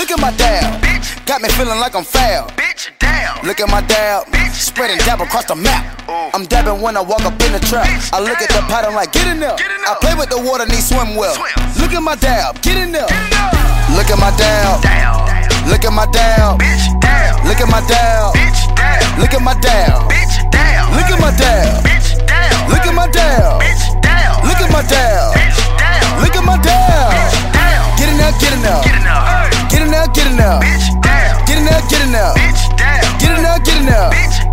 Look at my dab, bitch. Got me feeling like I'm foul. Bitch, damn. Look at my dab, bitch. Spreading dab across the map. Ooh. I'm dabbing when I walk up in the trap. Bitch, I look at the pattern like, get in there. Get in there. I play with the water, need swim well. Swim. Look at my dab, get in there. Get in there. Look at my dab, Damn. look at my dab, Bitch, damn. look at my dab, Bitch, damn. look at my dab, Bitch, damn. look at my dab, Bitch, damn. look at my dab, Bitch, damn. look at my dab, Bitch, damn. look at my dab. Bitch, damn. Get in there, get in there, Get in there. get in there, get in there, Bitch, damn. get in there, get in there, Bitch, damn. get in there, get in there. Bitch,